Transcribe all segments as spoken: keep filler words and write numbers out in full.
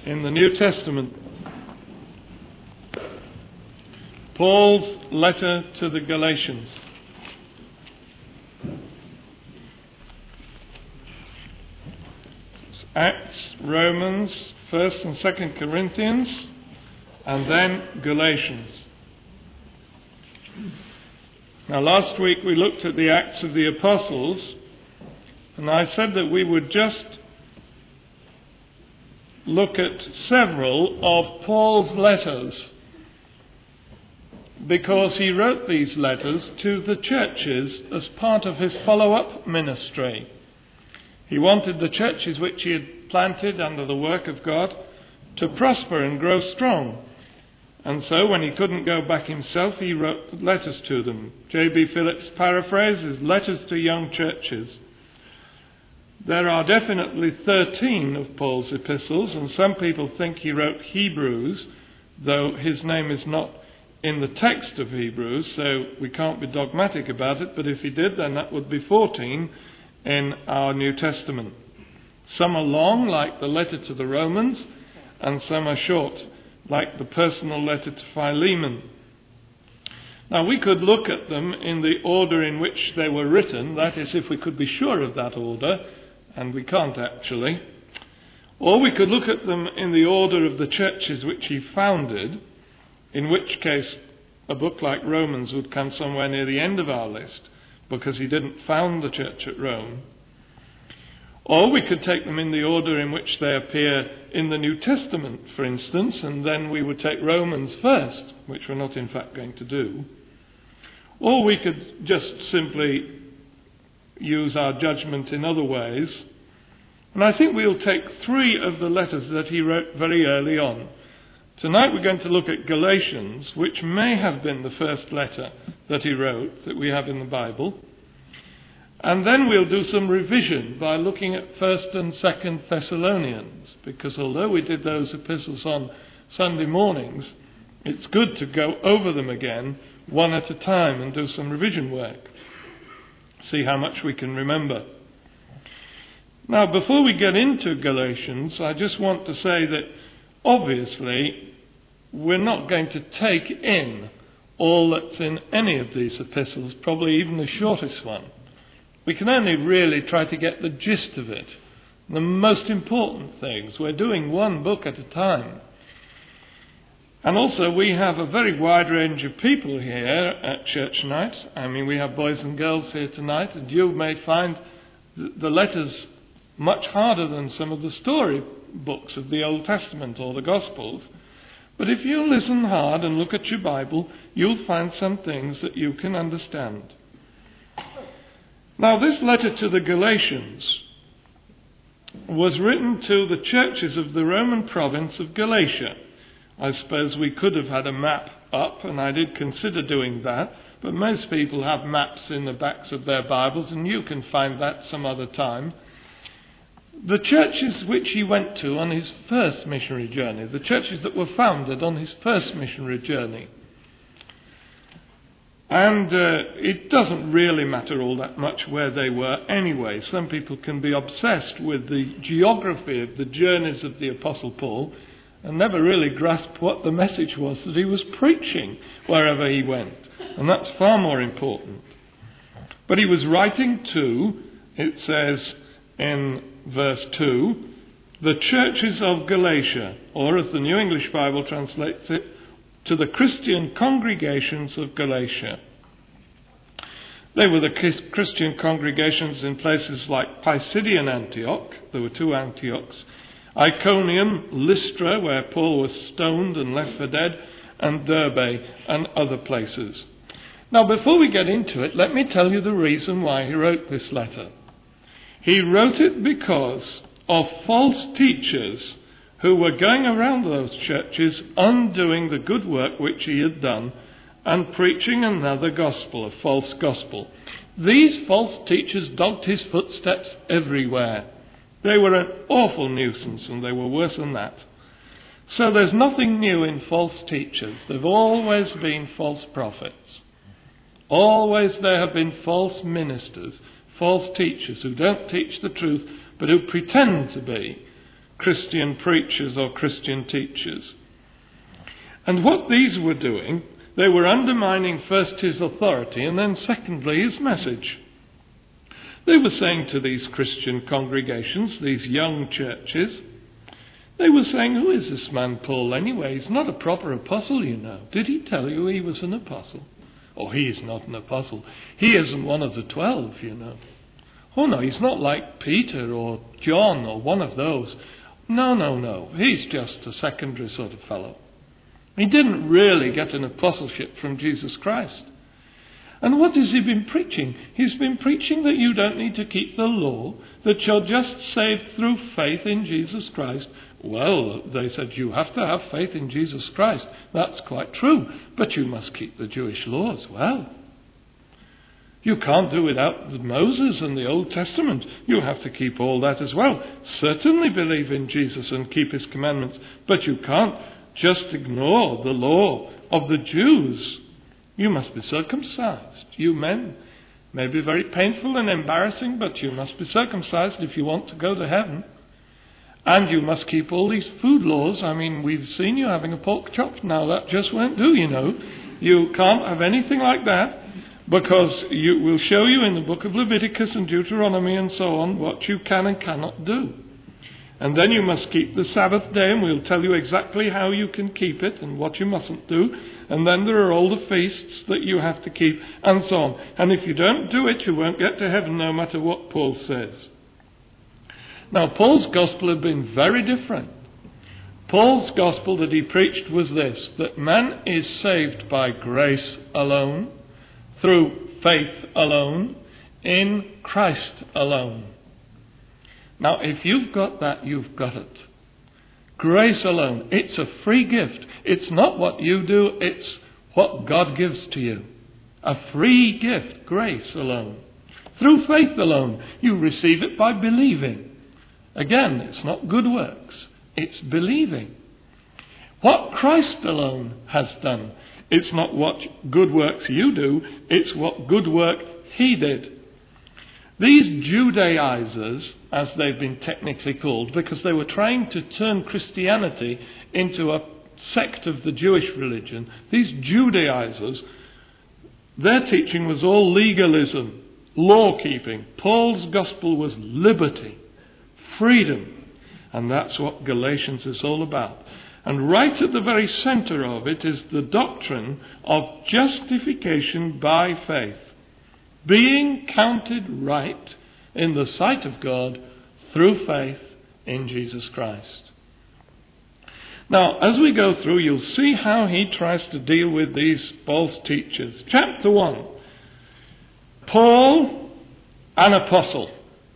in the New Testament. Paul's letter to the Galatians. It's Acts, Romans, First and Second Corinthians, and then Galatians. Now, last week we looked at the Acts of the Apostles, and I said that we would just look at several of Paul's letters, because he wrote these letters to the churches as part of his follow-up ministry. He wanted the churches which he had planted under the work of God to prosper and grow strong. And so when he couldn't go back himself, he wrote letters to them. J B Phillips' paraphrase is letters to young churches. There are definitely thirteen of Paul's epistles, and some people think he wrote Hebrews, though his name is not in the text of Hebrews, so we can't be dogmatic about it, but if he did, then that would be fourteen in our New Testament. Some are long, like the letter to the Romans, and some are short, like the personal letter to Philemon. Now, we could look at them in the order in which they were written, that is, if we could be sure of that order, and we can't actually. Or we could look at them in the order of the churches which he founded, in which case a book like Romans would come somewhere near the end of our list, because he didn't found the church at Rome. Or we could take them in the order in which they appear in the New Testament, for instance, and then we would take Romans first, which we're not in fact going to do. Or we could just simply use our judgment in other ways. And I think we'll take three of the letters that he wrote very early on. Tonight we're going to look at Galatians, which may have been the first letter that he wrote that we have in the Bible. And then we'll do some revision by looking at First and Second Thessalonians, because although we did those epistles on Sunday mornings, it's good to go over them again one at a time and do some revision work. See how much we can remember. Now, before we get into Galatians, I just want to say that obviously we're not going to take in all that's in any of these epistles, probably even the shortest one. We can only really try to get the gist of it, the most important things. We're doing one book at a time. And also we have a very wide range of people here at church night. I mean, we have boys and girls here tonight, and you may find the letters much harder than some of the story books of the Old Testament or the Gospels. But if you listen hard and look at your Bible, you'll find some things that you can understand. Now, this letter to the Galatians was written to the churches of the Roman province of Galatia. I suppose we could have had a map up, and I did consider doing that, but most people have maps in the backs of their Bibles, and you can find that some other time. The churches which he went to on his first missionary journey, the churches that were founded on his first missionary journey. And uh, it doesn't really matter all that much where they were anyway. Some people can be obsessed with the geography of the journeys of the Apostle Paul and never really grasp what the message was that he was preaching wherever he went. And that's far more important. But he was writing to, it says in verse two, the churches of Galatia, or as the New English Bible translates it, to the Christian congregations of Galatia. They were the Christian congregations in places like Pisidian Antioch, there were two Antiochs, Iconium, Lystra, where Paul was stoned and left for dead, and Derbe, and other places. Now, before we get into it, let me tell you the reason why he wrote this letter. He wrote it because of false teachers who were going around those churches undoing the good work which he had done and preaching another gospel, a false gospel. These false teachers dogged his footsteps everywhere. They were an awful nuisance, and they were worse than that. So there's nothing new in false teachers. There have always been false prophets. Always there have been false ministers, false teachers who don't teach the truth, but who pretend to be, Christian preachers or Christian teachers. And what these were doing, they were undermining first his authority and then secondly his message. They were saying to these Christian congregations, these young churches, they were saying, who is this man Paul anyway? He's not a proper apostle, you know. Did he tell you he was an apostle? Oh, he is not an apostle. He isn't one of the twelve, you know. Oh no, he's not like Peter or John or one of those. No, no, no. He's just a secondary sort of fellow. He didn't really get an apostleship from Jesus Christ. And what has he been preaching? He's been preaching that you don't need to keep the law, that you're just saved through faith in Jesus Christ. Well, they said, you have to have faith in Jesus Christ. That's quite true. But you must keep the Jewish law as well. You can't do without Moses and the Old Testament. You have to keep all that as well. Certainly believe in Jesus and keep his commandments. But you can't just ignore the law of the Jews. You must be circumcised. You men, may be very painful and embarrassing, but you must be circumcised if you want to go to heaven. And you must keep all these food laws. I mean, we've seen you having a pork chop now. That just won't do, you know. You can't have anything like that, because you, we'll show you in the book of Leviticus and Deuteronomy and so on what you can and cannot do. And then you must keep the Sabbath day, and we'll tell you exactly how you can keep it and what you mustn't do. And then there are all the feasts that you have to keep, and so on. And if you don't do it, you won't get to heaven, no matter what Paul says. Now, Paul's gospel had been very different. Paul's gospel that he preached was this, that man is saved by grace alone, through faith alone, in Christ alone. Now, if you've got that, you've got it. Grace alone. It's a free gift. It's not what you do, it's what God gives to you. A free gift, grace alone. Through faith alone. You receive it by believing. Again, it's not good works. It's believing. What Christ alone has done. It's not what good works you do, it's what good work he did. These Judaizers, as they've been technically called, because they were trying to turn Christianity into a sect of the Jewish religion, these Judaizers, their teaching was all legalism, law-keeping. Paul's gospel was liberty, freedom, and that's what Galatians is all about. And right at the very centre of it is the doctrine of justification by faith. Being counted right in the sight of God through faith in Jesus Christ. Now, as we go through, you'll see how he tries to deal with these false teachers. Chapter one. Paul, an apostle.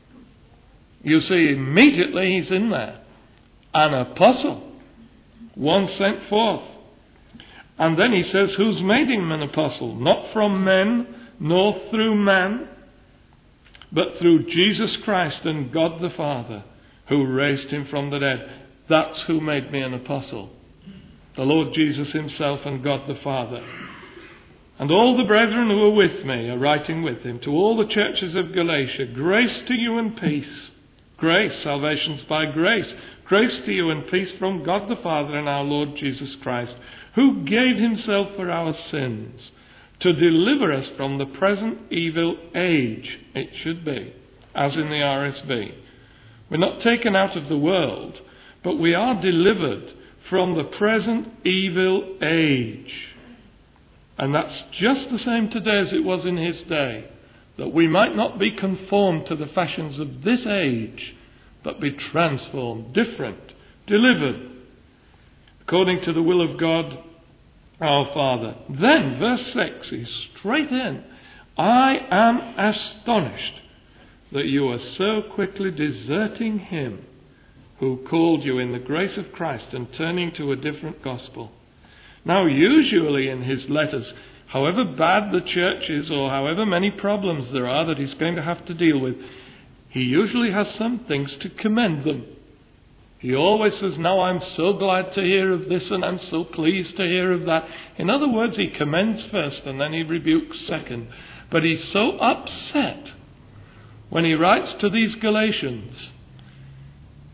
You see, immediately he's in there. An apostle. One sent forth. And then he says, who's made him an apostle? Not from men, nor through man, but through Jesus Christ and God the Father, who raised him from the dead. That's who made me an apostle. The Lord Jesus himself and God the Father. And all the brethren who are with me are writing with him. To all the churches of Galatia, grace to you and peace. Grace, salvation's by grace. Grace to you and peace from God the Father and our Lord Jesus Christ, who gave himself for our sins, to deliver us from the present evil age, it should be, as in the R S V. We're not taken out of the world, but we are delivered from the present evil age. And that's just the same today as it was in his day, that we might not be conformed to the fashions of this age, but be transformed, different, delivered, according to the will of God our Father. Then, verse six, he's straight in. I am astonished that you are so quickly deserting him who called you in the grace of Christ and turning to a different gospel. Now, usually in his letters, however bad the church is or however many problems there are that he's going to have to deal with, he usually has some things to commend them. He always says, now I'm so glad to hear of this and I'm so pleased to hear of that. In other words, he commends first and then he rebukes second. But he's so upset when he writes to these Galatians.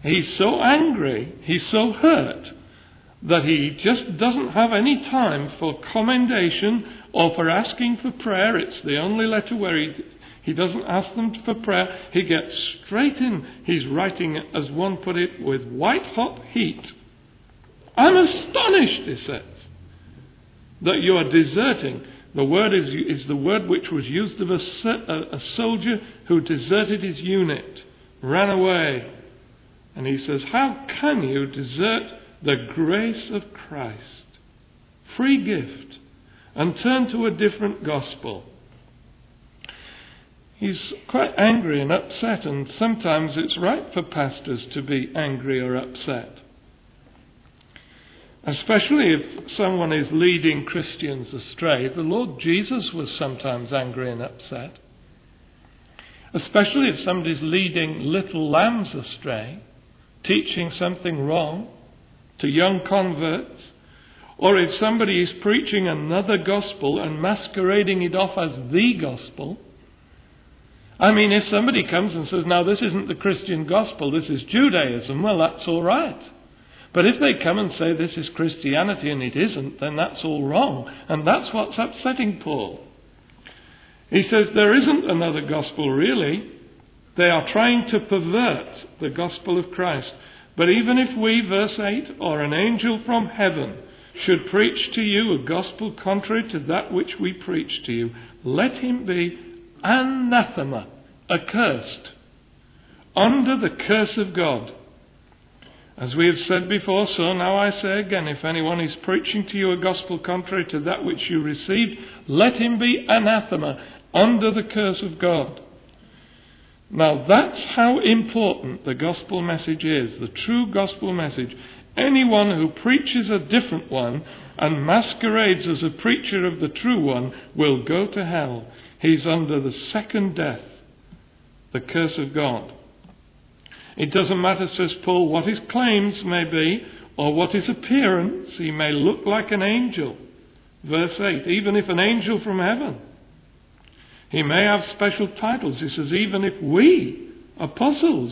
He's so angry, he's so hurt, that he just doesn't have any time for commendation or for asking for prayer. It's the only letter where he, he doesn't ask them for prayer. He gets straight in. He's writing, as one put it, with white-hot heat. I'm astonished, he says, that you are deserting. The word is, is the word which was used of a, a soldier who deserted his unit, ran away. And he says, how can you desert the grace of Christ, free gift, and turn to a different gospel? He's quite angry and upset, and sometimes it's right for pastors to be angry or upset. Especially if someone is leading Christians astray. The Lord Jesus was sometimes angry and upset. Especially if somebody's leading little lambs astray, teaching something wrong to young converts, or if somebody is preaching another gospel and masquerading it off as the gospel. I mean, if somebody comes and says, now this isn't the Christian gospel, this is Judaism, well, that's all right. But if they come and say this is Christianity and it isn't, then that's all wrong. And that's what's upsetting Paul. He says there isn't another gospel really. They are trying to pervert the gospel of Christ. But even if we, verse eight, or an angel from heaven should preach to you a gospel contrary to that which we preach to you, let him be anathema, accursed, under the curse of God. As we have said before, so now I say again, if anyone is preaching to you a gospel contrary to that which you received, let him be anathema, under the curse of God. Now that's how important the gospel message is, the true gospel message. Anyone who preaches a different one and masquerades as a preacher of the true one will go to hell. He's under the second death, the curse of God. It doesn't matter, says Paul, what his claims may be or what his appearance. He may look like an angel. Verse eight, even if an angel from heaven. He may have special titles. He says, even if we, apostles.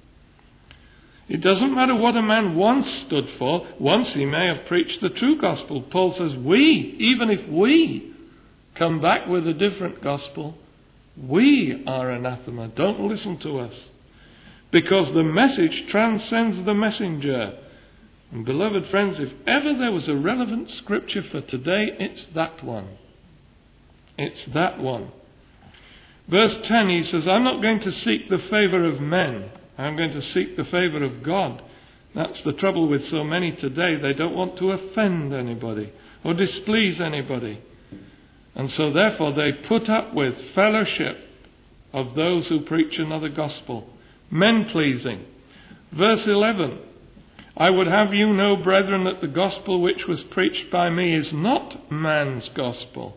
It doesn't matter what a man once stood for. Once he may have preached the true gospel. Paul says, we, even if we come back with a different gospel, we are anathema. Don't listen to us. Because the message transcends the messenger. And beloved friends, if ever there was a relevant scripture for today, it's that one. It's that one. Verse ten, he says, I'm not going to seek the favour of men. I'm going to seek the favour of God. That's the trouble with so many today. They don't want to offend anybody or displease anybody. And so therefore they put up with fellowship of those who preach another gospel. Men-pleasing. Verse eleven, I would have you know, brethren, that the gospel which was preached by me is not man's gospel.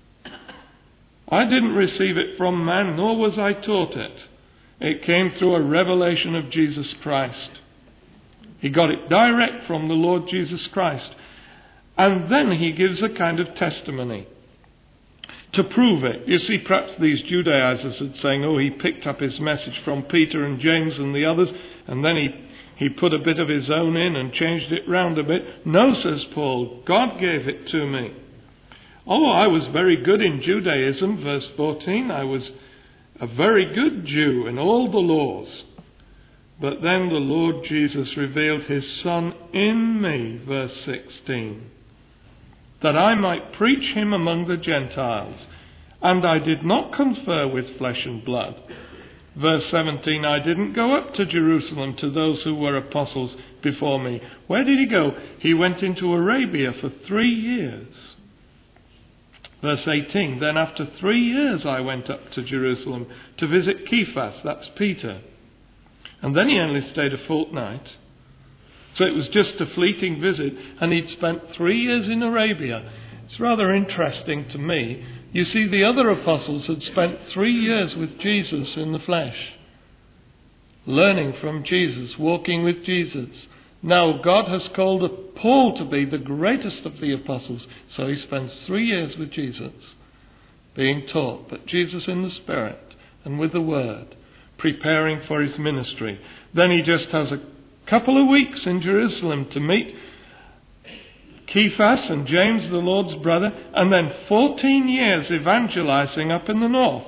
I didn't receive it from man, nor was I taught it. It came through a revelation of Jesus Christ. He got it direct from the Lord Jesus Christ. And then he gives a kind of testimony to prove it. You see, perhaps these Judaizers are saying, oh, he picked up his message from Peter and James and the others, and then he, he put a bit of his own in and changed it round a bit. No, says Paul, God gave it to me. Oh, I was very good in Judaism, verse fourteen. I was a very good Jew in all the laws. But then the Lord Jesus revealed his Son in me, verse sixteen. That I might preach him among the Gentiles. And I did not confer with flesh and blood. Verse seventeen, I didn't go up to Jerusalem to those who were apostles before me. Where did he go? He went into Arabia for three years. Verse eighteen, then after three years I went up to Jerusalem to visit Cephas, that's Peter. And then he only stayed a fortnight. So it was just a fleeting visit, and he'd spent three years in Arabia. It's rather interesting to me. You see, the other apostles had spent three years with Jesus in the flesh, learning from Jesus, walking with Jesus. Now God has called Paul to be the greatest of the apostles, so he spends three years with Jesus, being taught, but Jesus in the Spirit and with the Word, preparing for his ministry. Then he just has a couple of weeks in Jerusalem to meet Cephas and James, the Lord's brother, and then fourteen years evangelizing up in the north.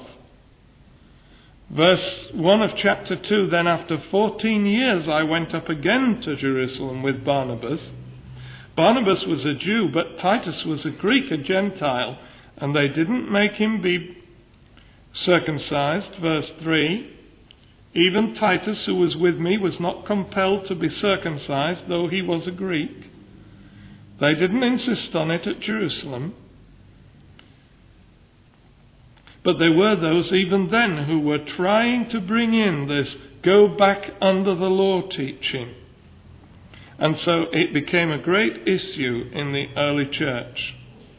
Verse one of chapter two, then after fourteen years I went up again to Jerusalem with Barnabas. Barnabas was a Jew, but Titus was a Greek, a Gentile, and they didn't make him be circumcised. Verse three, even Titus, who was with me, was not compelled to be circumcised, though he was a Greek. They didn't insist on it at Jerusalem. But there were those even then who were trying to bring in this go back under the law teaching. And so it became a great issue in the early church.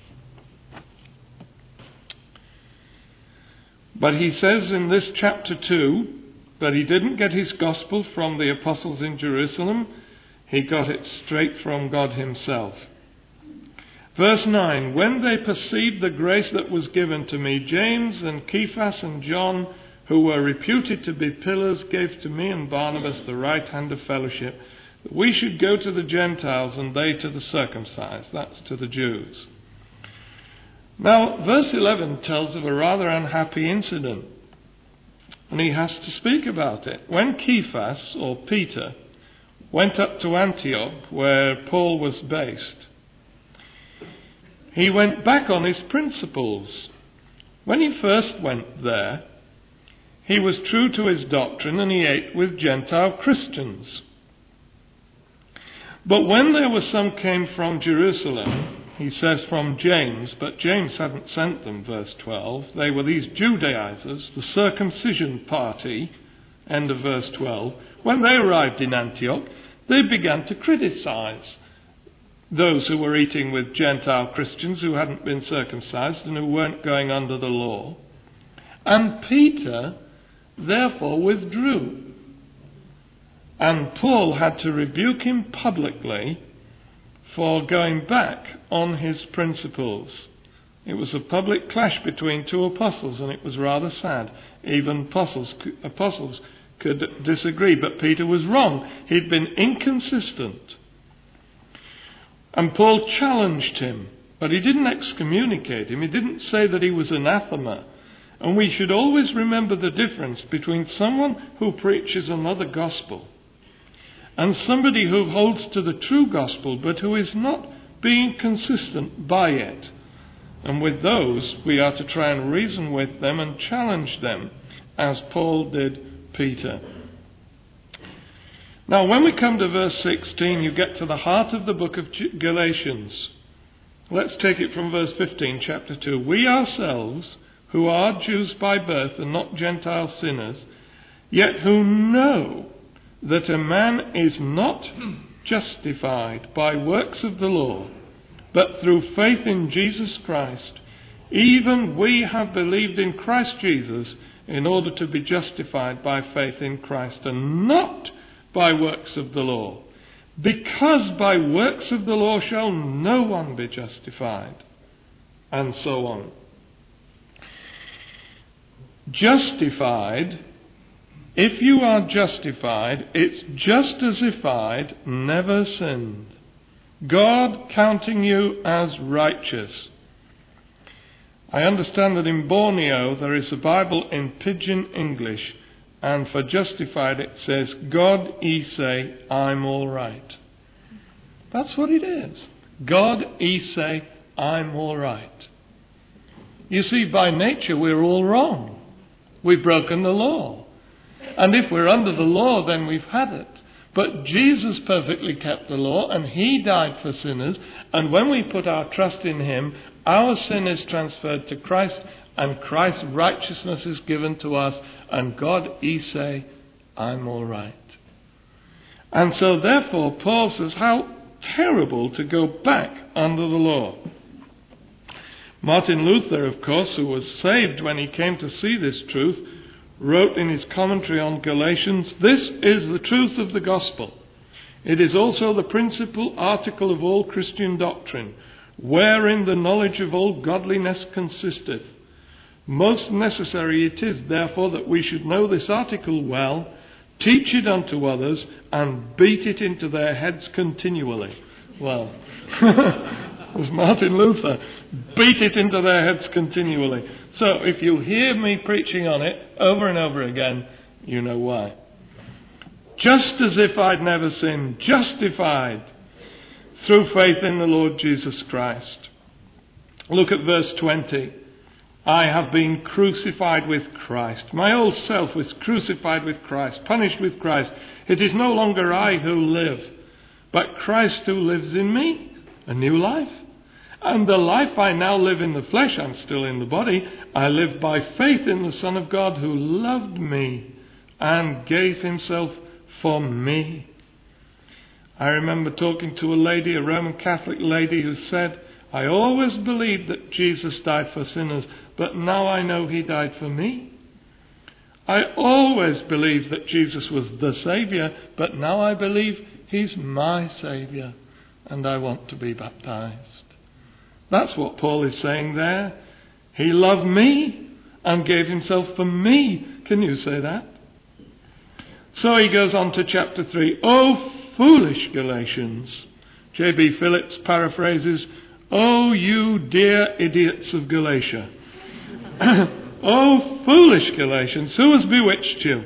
But he says in this chapter two that he didn't get his gospel from the apostles in Jerusalem. He got it straight from God himself. Verse nine, when they perceived the grace that was given to me, James and Cephas and John, who were reputed to be pillars, gave to me and Barnabas the right hand of fellowship, that we should go to the Gentiles and they to the circumcised, that's to the Jews. Now, verse eleven tells of a rather unhappy incident, and he has to speak about it. When Cephas, or Peter, went up to Antioch, where Paul was based, he went back on his principles. When he first went there, he was true to his doctrine and he ate with Gentile Christians. But when there were some came from Jerusalem, he says from James, but James hadn't sent them, verse twelve. They were these Judaizers, the circumcision party, end of verse twelve. When they arrived in Antioch, they began to criticize those who were eating with Gentile Christians who hadn't been circumcised and who weren't going under the law. And Peter therefore withdrew. And Paul had to rebuke him publicly for going back on his principles. It was a public clash between two apostles, and it was rather sad. Even apostles, apostles could disagree, but Peter was wrong. He'd been inconsistent. And Paul challenged him, but he didn't excommunicate him. He didn't say that he was anathema. And we should always remember the difference between someone who preaches another gospel and somebody who holds to the true gospel but who is not being consistent by it. And with those, we are to try and reason with them and challenge them, as Paul did Peter. Now, when we come to verse sixteen, you get to the heart of the book of Galatians. Let's take it from verse fifteen, chapter two. We ourselves, who are Jews by birth and not Gentile sinners, yet who know that a man is not justified by works of the law, but through faith in Jesus Christ, even we have believed in Christ Jesus in order to be justified by faith in Christ, and not by works of the law, because by works of the law shall no one be justified, and so on. Justified, if you are justified, it's just as if I'd never sinned. God counting you as righteous. I understand that in Borneo there is a Bible in Pidgin English, and for justified it says, God e say, I'm all right. That's what it is. God e say, I'm all right. You see, by nature we're all wrong. We've broken the law. And if we're under the law, then we've had it. But Jesus perfectly kept the law, and he died for sinners. And when we put our trust in him, our sin is transferred to Christ, and Christ's righteousness is given to us. And God, he say, I'm all right. And so therefore Paul says, how terrible to go back under the law. Martin Luther, of course, who was saved when he came to see this truth, wrote in his commentary on Galatians, this is the truth of the gospel. It is also the principal article of all Christian doctrine, wherein the knowledge of all godliness consisteth. Most necessary it is, therefore, that we should know this article well, Teach it unto others, and beat it into their heads continually. Well, it was Martin Luther. Beat it into their heads continually. So if you hear me preaching on it over and over again, you know why. Just as if I'd never sinned, justified through faith in the Lord Jesus Christ. Look at verse twenty. I have been crucified with Christ. My old self was crucified with Christ, punished with Christ. It is no longer I who live, but Christ who lives in me, a new life. And the life I now live in the flesh, I'm still in the body, I live by faith in the Son of God who loved me and gave himself for me. I remember talking to a lady, a Roman Catholic lady, who said, I always believed that Jesus died for sinners, but now I know he died for me. I always believed that Jesus was the Saviour, but now I believe he's my Saviour, and I want to be baptized. That's what Paul is saying there. He loved me and gave himself for me. Can you say that? So he goes on to chapter three. Oh, foolish Galatians. J B Phillips paraphrases, oh, you dear idiots of Galatia. Oh, foolish Galatians, who has bewitched you?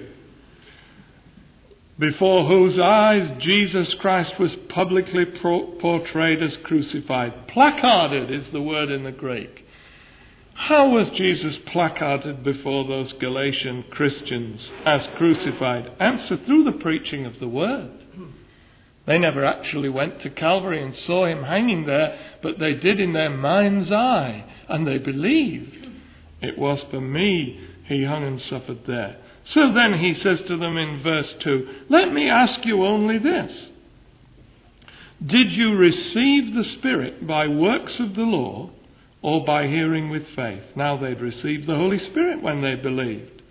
Before whose eyes Jesus Christ was publicly pro- portrayed as crucified. Placarded is the word in the Greek. How was Jesus placarded before those Galatian Christians as crucified? Answer, through the preaching of the word. They never actually went to Calvary and saw him hanging there, but they did in their mind's eye, and they believed. It was for me he hung and suffered there. So then he says to them in verse two, let me ask you only this. Did you receive the Spirit by works of the law or by hearing with faith? Now they'd received the Holy Spirit when they believed.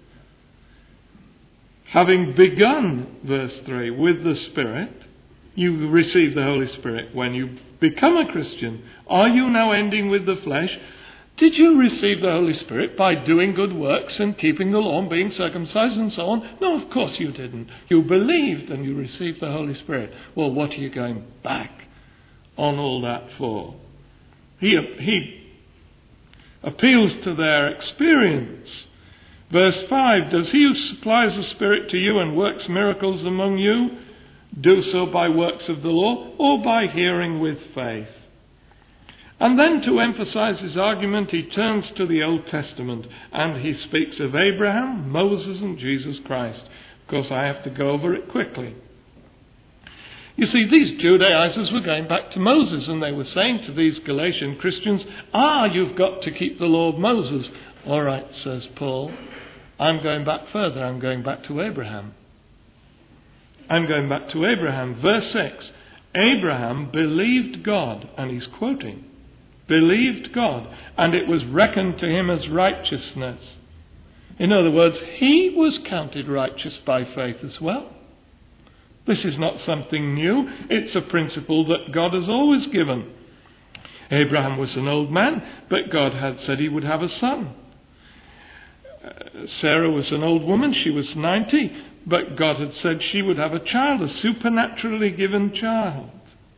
Having begun, verse three, with the Spirit, you receive the Holy Spirit when you become a Christian. Are you now ending with the flesh? Did you receive the Holy Spirit by doing good works and keeping the law and being circumcised and so on? No, of course you didn't. You believed and you received the Holy Spirit. Well, what are you going back on all that for? He, he appeals to their experience. Verse five, does he who supplies the Spirit to you and works miracles among you do so by works of the law or by hearing with faith? And then to emphasize his argument, he turns to the Old Testament and he speaks of Abraham, Moses and Jesus Christ. Of course, I have to go over it quickly. You see, these Judaizers were going back to Moses and they were saying to these Galatian Christians, ah, you've got to keep the law of Moses. All right, says Paul, I'm going back further. I'm going back to Abraham. I'm going back to Abraham. Verse six, Abraham believed God, and he's quoting, believed God, and it was reckoned to him as righteousness. In other words, he was counted righteous by faith as well. This is not something new. It's a principle that God has always given. Abraham was an old man, but God had said he would have a son. Uh, Sarah was an old woman. She was ninety, but God had said she would have a child, a supernaturally given child.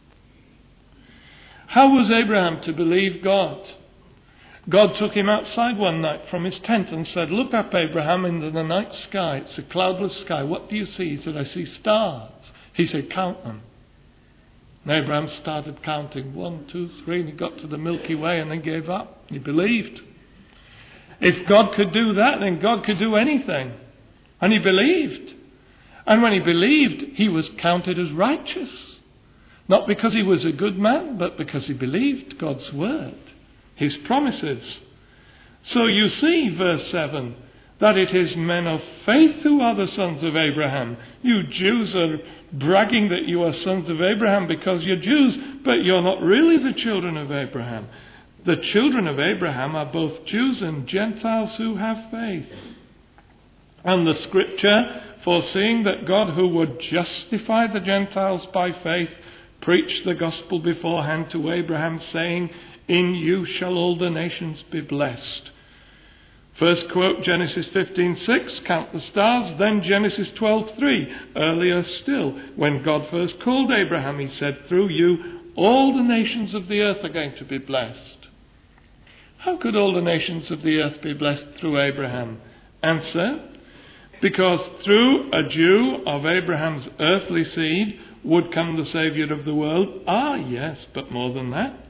How was Abraham to believe God? God took him outside one night from his tent and said, look up, Abraham, into the night sky. It's a cloudless sky. What do you see? He said, I see stars. He said, count them. And Abraham started counting. One, two, three. And he got to the Milky Way and then gave up. He believed. If God could do that, then God could do anything. And he believed. And when he believed, he was counted as righteous. Not because he was a good man, but because he believed God's word, his promises. So you see, verse seven, that it is men of faith who are the sons of Abraham. You Jews are bragging that you are sons of Abraham because you're Jews, but you're not really the children of Abraham. The children of Abraham are both Jews and Gentiles who have faith. And the scripture, foreseeing that God who would justify the Gentiles by faith, preached the gospel beforehand to Abraham, saying, in you shall all the nations be blessed. First quote Genesis fifteen six, count the stars, then Genesis twelve three. Earlier still, when God first called Abraham, he said, through you, all the nations of the earth are going to be blessed. How could all the nations of the earth be blessed through Abraham? Answer, because through a Jew of Abraham's earthly seed would come the Saviour of the world. Ah, yes, but more than that.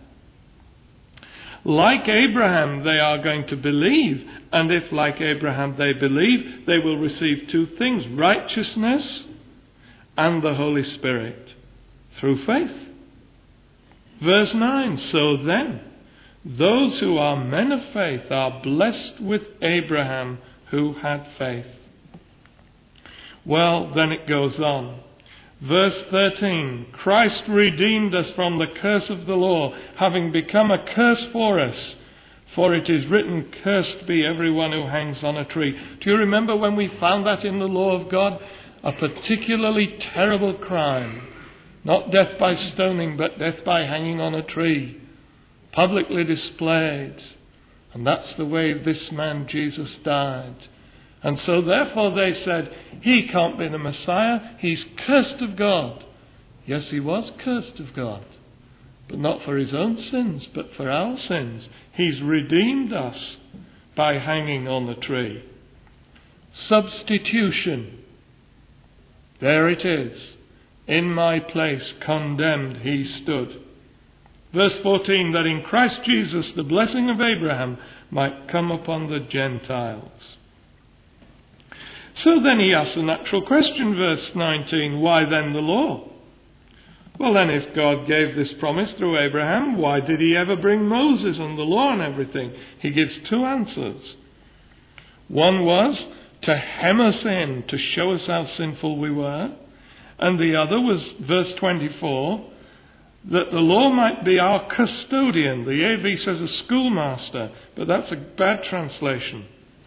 Like Abraham, they are going to believe, and if, like Abraham, they believe, they will receive two things, righteousness and the Holy Spirit, through faith. Verse nine, so then, those who are men of faith are blessed with Abraham, who had faith. Well, then it goes on. Verse thirteen, Christ redeemed us from the curse of the law, having become a curse for us. For it is written, cursed be everyone who hangs on a tree. Do you remember when we found that in the law of God? A particularly terrible crime. Not death by stoning, but death by hanging on a tree. Publicly displayed. And that's the way this man Jesus died. And so therefore they said, he can't be the Messiah, he's cursed of God. Yes, he was cursed of God, but not for his own sins, but for our sins. He's redeemed us by hanging on the tree. Substitution. There it is. In my place, condemned, he stood. Verse fourteen, that in Christ Jesus the blessing of Abraham might come upon the Gentiles. So then he asks a natural question, verse nineteen, why then the law? Well then, if God gave this promise through Abraham, why did he ever bring Moses and the law and everything? He gives two answers. One was to hem us in, to show us how sinful we were. And the other was, verse twenty-four, that the law might be our custodian. The A V says a schoolmaster, but that's a bad translation.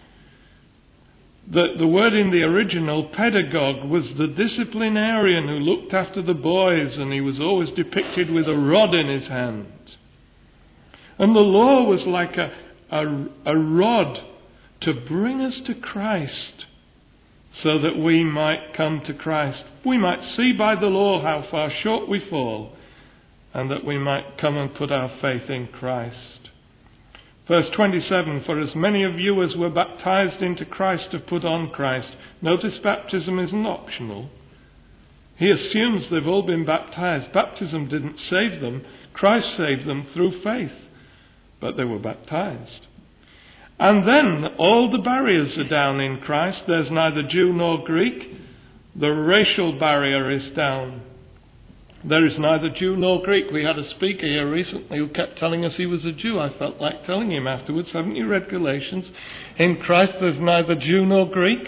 The, the word in the original, pedagogue, was the disciplinarian who looked after the boys, and he was always depicted with a rod in his hand. And the law was like a, a, a rod to bring us to Christ, so that we might come to Christ. We might see by the law how far short we fall, and that we might come and put our faith in Christ. Verse twenty-seven, for as many of you as were baptized into Christ have put on Christ. Notice baptism isn't optional. He assumes they've all been baptized. Baptism didn't save them. Christ saved them through faith. But they were baptized. And then all the barriers are down in Christ. There's neither Jew nor Greek. The racial barrier is down. There is neither Jew nor Greek. We had a speaker here recently who kept telling us he was a Jew. I felt like telling him afterwards, haven't you read Galatians? In Christ there's neither Jew nor Greek.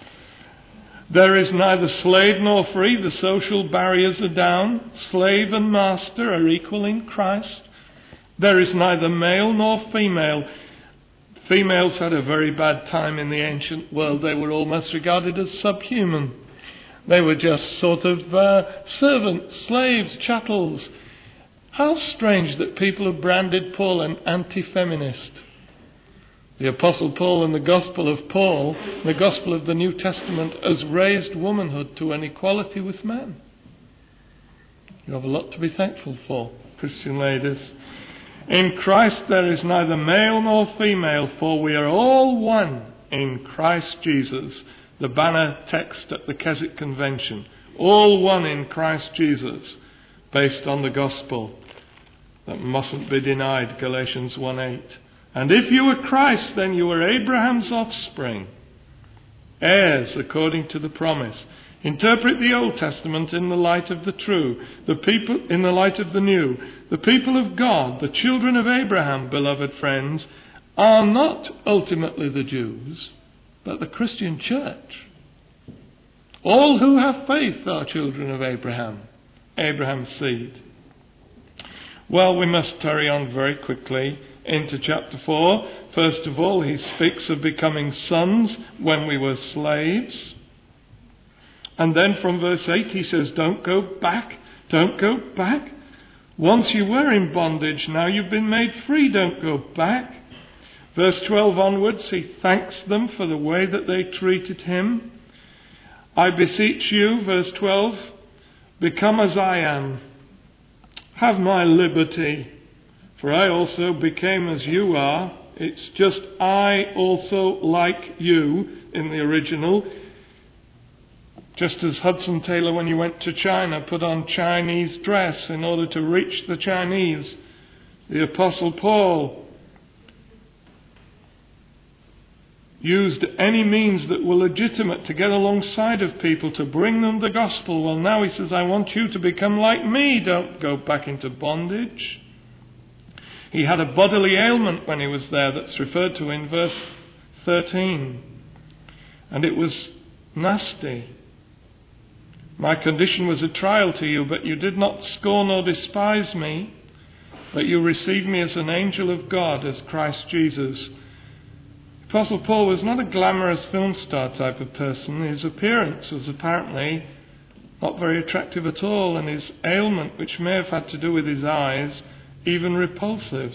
There is neither slave nor free. The social barriers are down. Slave and master are equal in Christ. There is neither male nor female. Females had a very bad time in the ancient world. They were almost regarded as subhuman. They were just sort of uh, servants, slaves, chattels. How strange that people have branded Paul an anti-feminist. The Apostle Paul and the Gospel of Paul, the Gospel of the New Testament, has raised womanhood to an equality with man. You have a lot to be thankful for, Christian ladies. In Christ there is neither male nor female, for we are all one in Christ Jesus. The banner text at the Keswick Convention. All one in Christ Jesus, based on the gospel that mustn't be denied, Galatians one eight. And if you are Christ, then you are Abraham's offspring, heirs according to the promise. Interpret the Old Testament in the light of the true, the people in the light of the new. The people of God, the children of Abraham, beloved friends, are not ultimately the Jews, but the Christian church. All who have faith are children of Abraham, Abraham's seed. Well, we must hurry on very quickly into chapter four. First of all, he speaks of becoming sons when we were slaves. And then from verse eight he says, don't go back, don't go back. Once you were in bondage, now you've been made free, don't go back. Verse twelve onwards, he thanks them for the way that they treated him. I beseech you, verse twelve, become as I am. Have my liberty, for I also became as you are. It's just I also like you in the original. Just as Hudson Taylor, when he went to China, put on Chinese dress in order to reach the Chinese. The Apostle Paul used any means that were legitimate to get alongside of people, to bring them the gospel. Well, now he says, I want you to become like me. Don't go back into bondage. He had a bodily ailment when he was there that's referred to in verse thirteen. And it was nasty. My condition was a trial to you, but you did not scorn or despise me, but you received me as an angel of God, as Christ Jesus. Apostle Paul was not a glamorous film star type of person. His appearance was apparently not very attractive at all, and his ailment, which may have had to do with his eyes, even repulsive.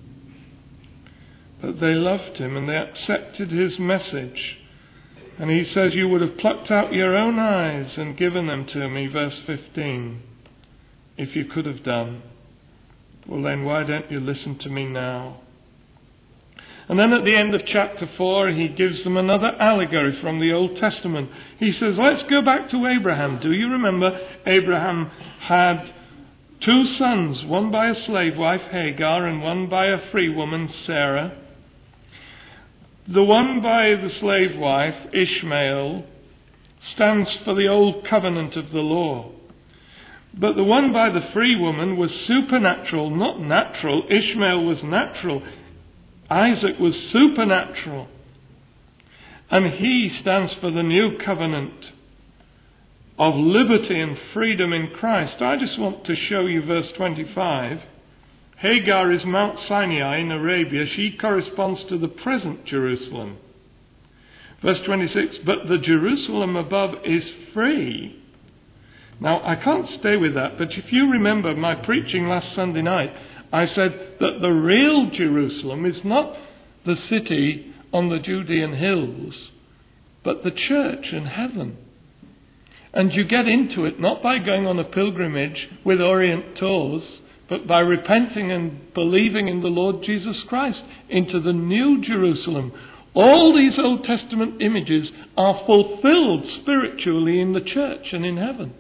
But they loved him and they accepted his message. And he says, you would have plucked out your own eyes and given them to me, verse fifteen, if you could have done. Well then, why don't you listen to me now? And then at the end of chapter four, he gives them another allegory from the Old Testament. He says, let's go back to Abraham. Do you remember Abraham had two sons, one by a slave wife, Hagar, and one by a free woman, Sarah? The one by the slave wife, Ishmael, stands for the old covenant of the law. But the one by the free woman was supernatural, not natural. Ishmael was natural. Isaac was supernatural. And he stands for the new covenant of liberty and freedom in Christ. I just want to show you verse twenty-five. Hagar is Mount Sinai in Arabia. She corresponds to the present Jerusalem. Verse twenty-six, but the Jerusalem above is free. Now, I can't stay with that, but if you remember my preaching last Sunday night, I said that the real Jerusalem is not the city on the Judean hills, but the church in heaven. And you get into it not by going on a pilgrimage with Orient tours, but by repenting and believing in the Lord Jesus Christ into the new Jerusalem. All these Old Testament images are fulfilled spiritually in the church and in heaven.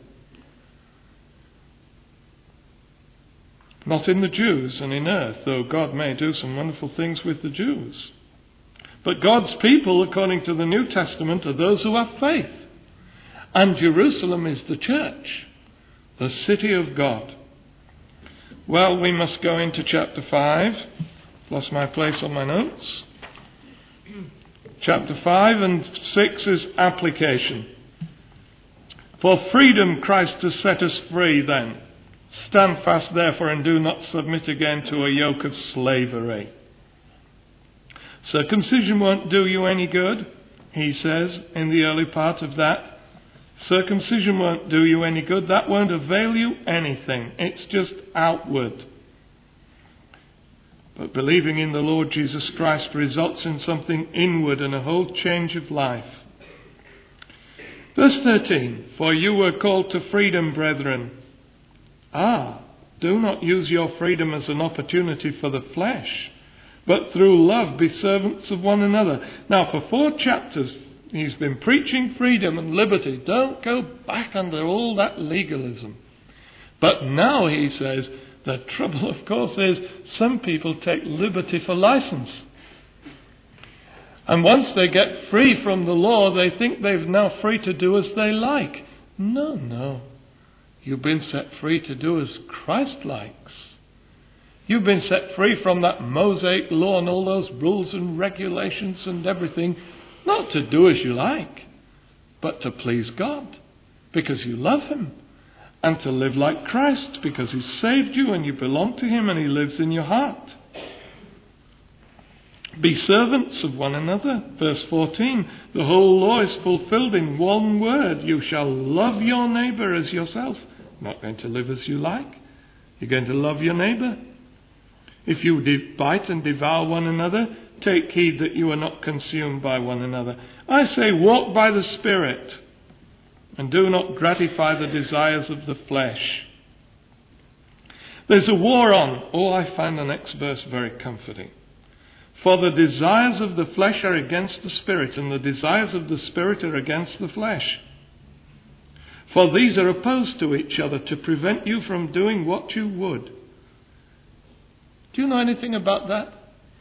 Not in the Jews and in earth, though God may do some wonderful things with the Jews. But God's people, according to the New Testament, are those who have faith. And Jerusalem is the church, the city of God. Well, we must go into chapter five. Lost my place on my notes. Chapter five and six is application. For freedom Christ has set us free then. Stand fast therefore and do not submit again to a yoke of slavery. Circumcision won't do you any good, he says in the early part of that. Circumcision won't do you any good. That won't avail you anything. It's just outward. But believing in the Lord Jesus Christ results in something inward and a whole change of life. Verse thirteen, for you were called to freedom, brethren. Ah, do not use your freedom as an opportunity for the flesh, but through love be servants of one another. Now, for four chapters, he's been preaching freedom and liberty. Don't go back under all that legalism. But now he says, the trouble, of course, is some people take liberty for license. And once they get free from the law, they think they're now free to do as they like. No, no. You've been set free to do as Christ likes. You've been set free from that Mosaic law and all those rules and regulations and everything, not to do as you like, but to please God, because you love Him, and to live like Christ, because He saved you and you belong to Him and He lives in your heart. Be servants of one another. Verse fourteen, the whole law is fulfilled in one word. You shall love your neighbour as yourself. Not going to live as you like. You're going to love your neighbour. If you bite and devour one another, take heed that you are not consumed by one another. I say, walk by the Spirit, and do not gratify the desires of the flesh. There's a war on. Oh, I find the next verse very comforting. For the desires of the flesh are against the Spirit, and the desires of the Spirit are against the flesh. For these are opposed to each other to prevent you from doing what you would. Do you know anything about that?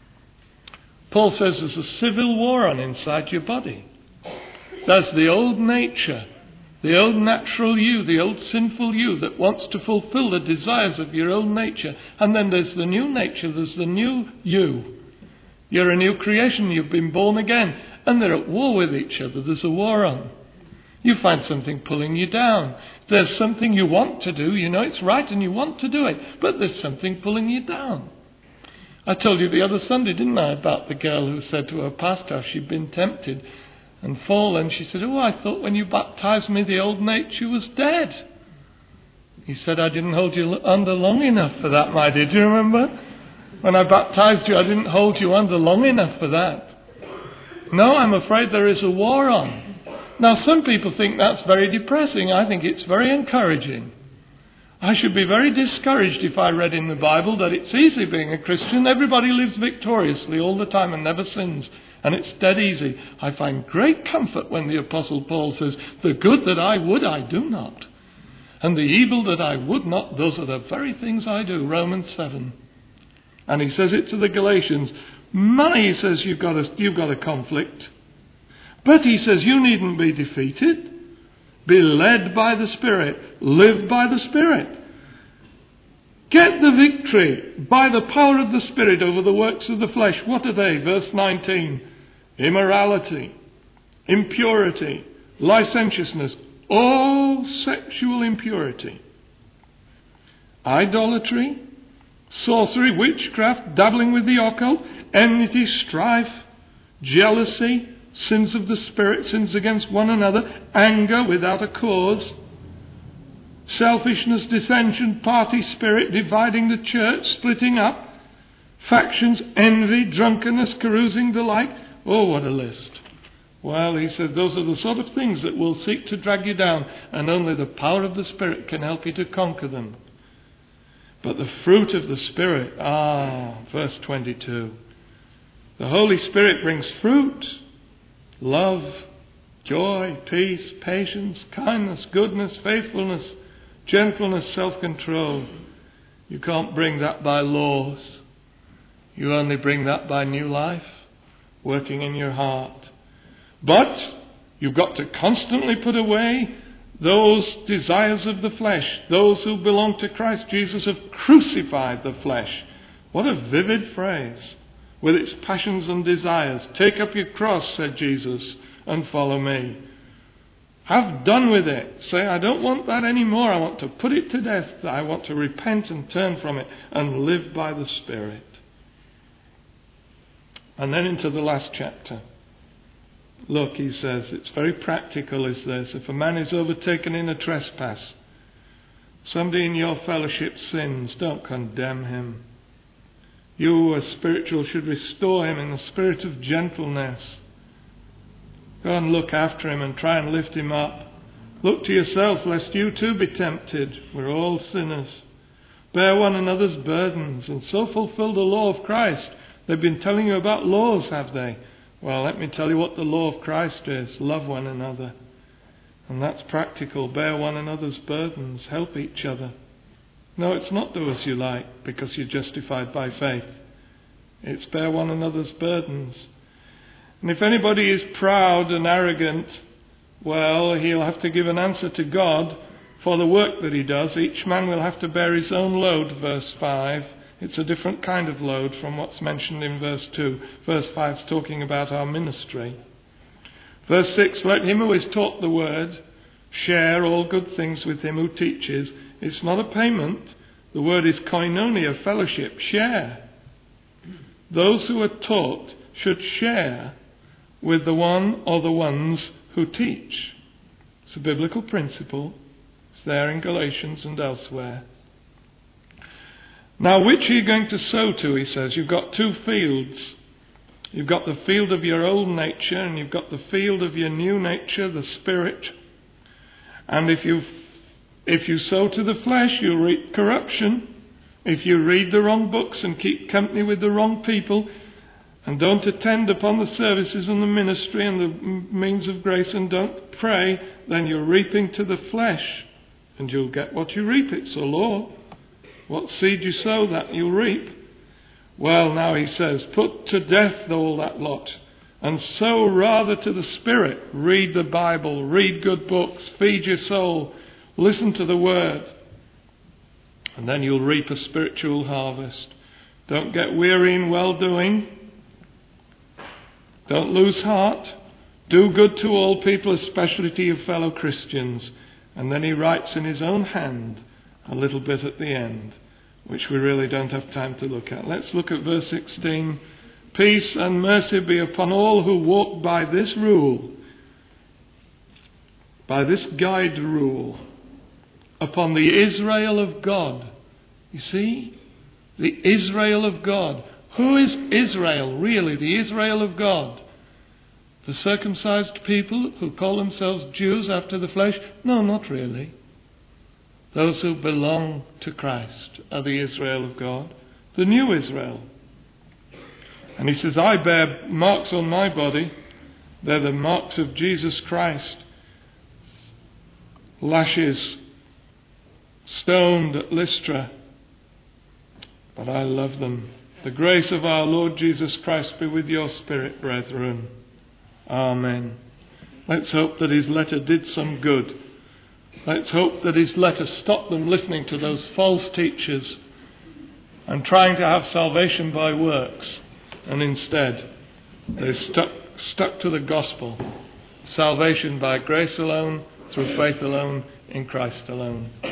Paul says there's a civil war on inside your body. There's the old nature, the old natural you, the old sinful you that wants to fulfill the desires of your old nature. And then there's the new nature, there's the new you. You're a new creation, you've been born again. And they're at war with each other, there's a war on. You find something pulling you down. There's something you want to do, you know it's right and you want to do it, but there's something pulling you down. I told you the other Sunday, didn't I, about the girl who said to her pastor she'd been tempted and fallen. She said, oh, I thought when you baptized me the old nature was dead. He said, I didn't hold you under long enough for that, my dear. Do you remember? When I baptized you, I didn't hold you under long enough for that. No, I'm afraid there is a war on. Now, some people think that's very depressing. I think it's very encouraging. I should be very discouraged if I read in the Bible that it's easy being a Christian. Everybody lives victoriously all the time and never sins. And it's dead easy. I find great comfort when the Apostle Paul says, the good that I would, I do not. And the evil that I would not, those are the very things I do. Romans seven. And he says it to the Galatians. Money, he says, you've got a, you've got a conflict. But he says, you needn't be defeated. Be led by the Spirit. Live by the Spirit. Get the victory by the power of the Spirit over the works of the flesh. What are they? Verse nineteen. Immorality, impurity, licentiousness, all sexual impurity, idolatry, sorcery, witchcraft, dabbling with the occult, enmity, strife, jealousy, sins of the Spirit, sins against one another, anger without a cause, selfishness, dissension, party spirit, dividing the church, splitting up, factions, envy, drunkenness, carousing, the like. Oh, what a list. Well, he said, those are the sort of things that will seek to drag you down, and only the power of the Spirit can help you to conquer them. But the fruit of the Spirit, ah, verse twenty-two. The Holy Spirit brings fruit. Love, joy, peace, patience, kindness, goodness, faithfulness, gentleness, self-control. You can't bring that by laws. You only bring that by new life, working in your heart. But you've got to constantly put away those desires of the flesh. Those who belong to Christ Jesus have crucified the flesh. What a vivid phrase. With its passions and desires. Take up your cross, said Jesus, and follow me. Have done with it. Say, I don't want that anymore. I want to put it to death. I want to repent and turn from it and live by the Spirit. And then into the last chapter. Look, he says, it's very practical, is this. If a man is overtaken in a trespass, somebody in your fellowship sins, don't condemn him. You who are spiritual should restore him in the spirit of gentleness. Go and look after him and try and lift him up. Look to yourself lest you too be tempted. We're all sinners. Bear one another's burdens and so fulfill the law of Christ. They've been telling you about laws, have they? Well, let me tell you what the law of Christ is. Love one another. And that's practical. Bear one another's burdens. Help each other. No, it's not do as you like because you're justified by faith. It's bear one another's burdens. And if anybody is proud and arrogant, well, he'll have to give an answer to God for the work that he does. Each man will have to bear his own load, verse five. It's a different kind of load from what's mentioned in verse two. Verse five is talking about our ministry. Verse six, let him who is taught the word share all good things with him who teaches. It's not a payment. The word is koinonia, fellowship, share. Those who are taught should share with the one or the ones who teach. It's a biblical principle. It's there in Galatians and elsewhere. Now, which are you going to sow to, he says? You've got two fields. You've got the field of your old nature, and you've got the field of your new nature, the Spirit. And if you if you sow to the flesh, you'll reap corruption. If you read the wrong books and keep company with the wrong people, and don't attend upon the services and the ministry and the means of grace, and don't pray, then you're reaping to the flesh, and you'll get what you reap. It's a law. What seed you sow, that you'll reap. Well, now he says, put to death all that lot, and sow rather to the Spirit. Read the Bible, read good books, feed your soul, listen to the Word, and then you'll reap a spiritual harvest. Don't get weary in well-doing. Don't lose heart. Do good to all people, especially to your fellow Christians. And then he writes in his own hand a little bit at the end, which we really don't have time to look at. Let's look at verse sixteen. Peace and mercy be upon all who walk by this rule, by this guide rule, upon the Israel of God. You see? The Israel of God. Who is Israel, really? The Israel of God? The circumcised people who call themselves Jews after the flesh? No, not really. Those who belong to Christ are the Israel of God, the new Israel. And he says, I bear marks on my body. They're the marks of Jesus Christ. Lashes, stoned at Lystra. But I love them. The grace of our Lord Jesus Christ be with your spirit, brethren. Amen. Let's hope that his letter did some good. Let's hope that his letter stopped them listening to those false teachers and trying to have salvation by works. And instead, they stuck, stuck to the gospel. Salvation by grace alone, through faith alone, in Christ alone.